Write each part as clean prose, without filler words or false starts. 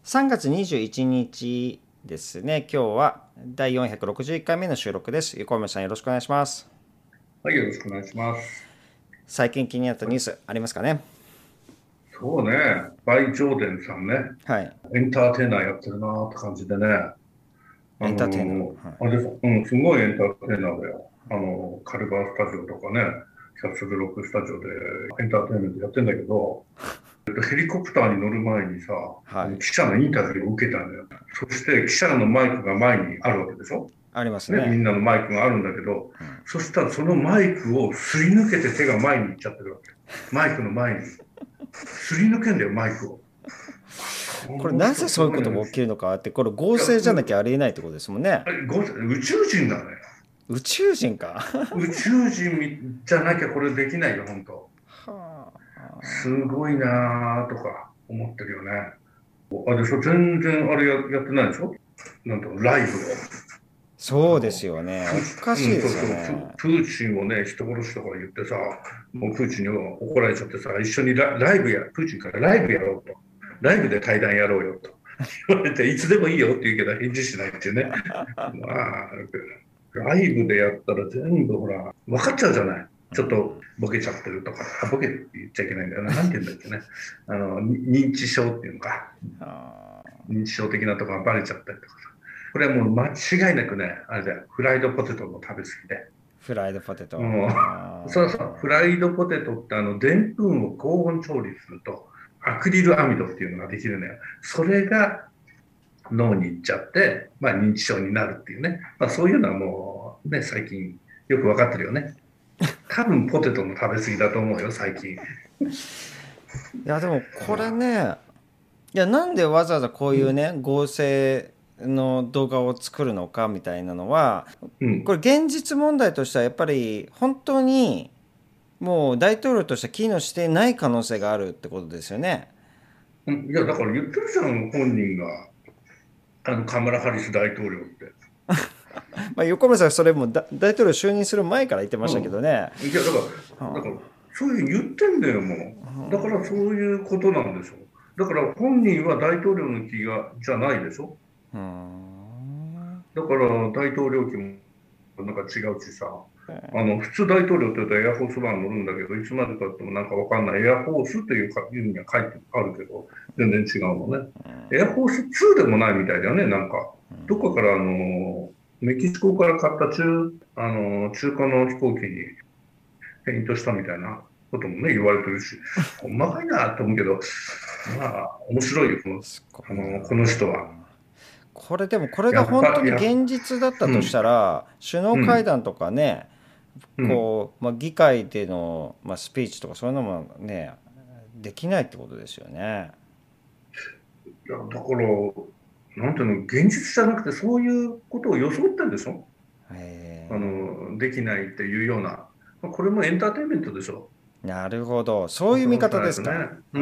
3月21日ですね。今日は第461回目の収録です。横山さんよろしくお願いします。 はい、よろしくお願いします。 最近気になったニュースありますかね？ そうね、バイ・ジョーデンさんね、 はい。 エンターテイナーやってるなーって感じでね、 エンターテイナー。はい。 あれさ、すごいエンターテイナーだよ。カルバースタジオとかね、キャッスルロックスタジオでエンターテインメントやってんだけど、ヘリコプターに乗る前にさ、 はい。 記者のインタビューを受けたんだよ。そして記者のマイクが前にあるわけでしょ。 ありますね、みね。 んなのマイクがあるんだけど、 うん。 そしたらそのマイクをすり抜けて手が前に行っちゃってるわけ。マイクの前に。すり抜けんだよ、マイクを。ここれの人なぜそういうこすごいね。 とが起きるのかって、これ合いや、 成じゃなきゃありえないってことですもんね。 宇宙人だね。 宇宙人か。 宇宙人じゃなきゃこれできないよ、本当。 はすごいなーとか思ってるよね。あれでしょ、全然あれやってないでしょ。なんと、ライブを。 そうですよね。おかしいですよそうそう、 ね。 プーチンをね、人殺しとか言ってさ、もうプーチンに怒られちゃってさ、一緒にライブプーチンからライブやろうと。ライブで対談やろうよと言われて、いつでもいいよって言うけど返事しないっていうね。まあ、ライブでやったら全部ほら、分かっちゃうじゃない。ちょっとボケちゃってるとか、ボケって言っちゃいけないんだよな。なんて言うんだっけね。認知症っていうのか。認知症的なところがバレちゃったりとかさ。これはもう間違いなくね、あれだよ。フライドポテトの食べ過ぎで。 フライドポテト。 もう、そうそう、フライドポテトってでんぷんを高温調理すると、アクリルアミドっていうのができるのよ。それが脳に行っちゃって、まあ認知症になるっていうね。まあそういうのはもうね、最近よくわかってるよね。多分ポテトの食べ過ぎだと思うよ、最近。 いやでもこれね、いやなんでわざわざこういううん、 ね合成の動画を作るのかみたいなのは、 うん。 これ現実問題としてはやっぱり本当にもう大統領として機能してない可能性があるってことですよね。 いや、だから言ってるじゃん、本人が。カマラ・ハリス大統領って。 まあ、横村さんそれも大統領就任する前から言ってましたけどうん。 ね。 いや、だから、そういう言ってんだよ、もう。だからそういうことなんでしょ。だから本人は大統領の気じゃないでしょ。 うーん。 だから大統領機もなんか違うしさ。普通大統領って言ったらエアフォースワン乗るんだけど、いつまでたってもなんかわかんないエアフォースっていう意味が書いてあるけど、全然違うのね。エアフォース2でもないみたいだよね、なんか。どっかからメキシコから買った中華の飛行機にペイントしたみたいなこともね、言われてるし、ほんまかいなと思うけど、まあ、面白いよ、 すごいな。 この人は。 これでもこれが本当に現実だったとしたうん、 ら首脳うん、 会談とかね、 うん。 こう、まあ、議会での、まあ、スピーチとかそういうのもねできないってことですよね。 いや、だから、なんていうの、現実じゃなくて、そういうことを装ってんでしょ。できないっていうような。これもエンターテインメントでしょ。 なるほど、そういう見そうし方ですか。 ないとね。うん。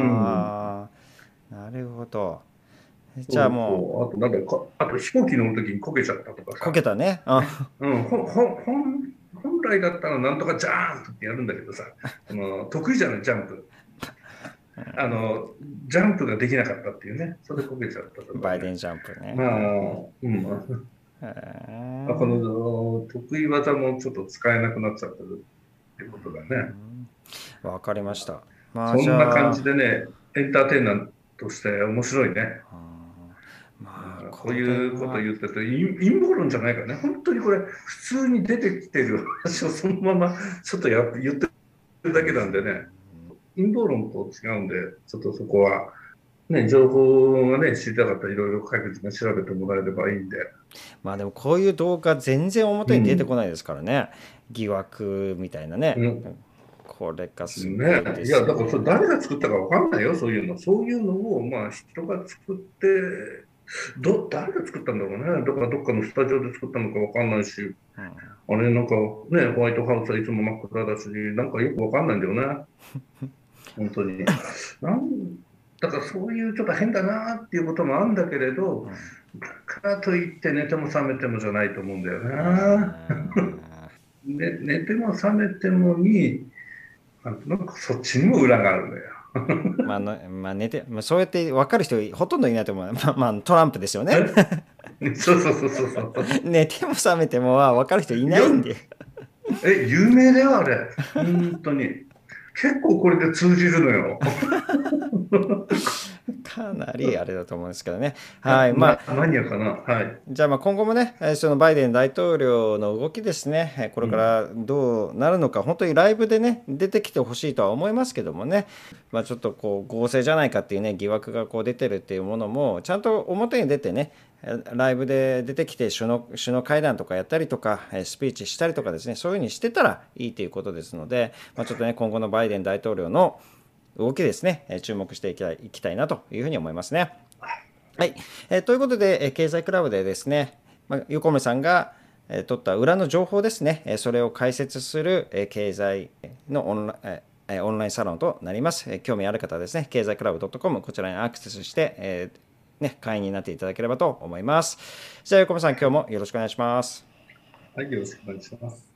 ああ、なるほど。じゃあそうもそう。あと、なんだか、あと飛行機乗るときにこけちゃったとかうこけさ。 たね。 ね。うん。本来だったらなんとかジャーンプってやるんだけどさ、得意じゃない、ジャンプ。あの、ジャンプができなかったっていうね。それでこけちゃったとかね。 バイデンジャンプね。 まあ、うん。 へこえ。 の得意技もちょっと使えなくなっちゃってるってことだね。 わかりました。まあそじんな感ゃあ、 じでね、エンターテイナーとして面白いね。 まあこうこれいうことは、 言ってて陰謀論じゃないからね。本当にこれ、普通に出てきてる話をそのままちょっと言ってるだけなんでね。陰謀論と違うんで、ちょっとそこは、ね、情報がね、知りたかったらいろいろ解決が調べてもらえればいいんで。 まあでもこういう動画全然表に出てこうん。 ないですからね。疑惑みたいなね。 うん。 これがすごね、 いでいや、 すよね。 だからそれ誰が作ったかわかんないよ、そういうの。そういうのを、まあ、人が作って、誰が作ったんだろうね。どっかのスタジオで作ったのかわかんないし、あれ、なんかね、ホワイトハウスはいつも真っ暗だし、なんかよくわかんないんだよね。本当に。だからそういうちょっと変だなっていうこともあるんだけれど、からといって寝ても覚めてもじゃないと思うんだよな。寝ても覚めてもに、なんかそっちにも裏があるんだよ。 まあ、寝て、まあ、そうやって分かる人ほとんどいないと思う。トランプですよね。 そうそうそうそうそう。 寝ても覚めても分かる人いいや、 ないんで。 有名だよ、あれ。本当に。結構これで通じるのよ。 かなりあれだと思うんですけどね。はい。 マニアかな。はい。 じゃあ今後もね、そのバイデン大統領の動きですね、これかうん。 らどうなるのか、本当にライブでね、出てきてほしいとは思いますけどもね、ちょっとこう合成じゃないかっていうね、疑惑がこう出てるっていうものも、ちゃんと表に出てね、ライブで出てきて首脳会談とかやったりとか、スピーチしたりとかですね、そういうふうにしてたらいいということですので、ちょっとね、今後のバイデン大統領の動きですね、注目していきたいなというふうに思いますね。はい、ということで、経済クラブでですね、横目さんが、取った裏の情報ですね、それを解説する、経済のオンラインサロンとなります。興味ある方はですね、経済クラブ .com こちらにアクセスして、会員になっていただければと思います。じゃあ横目さん、今日もよろしくお願いします。 はい、よろしくお願いします。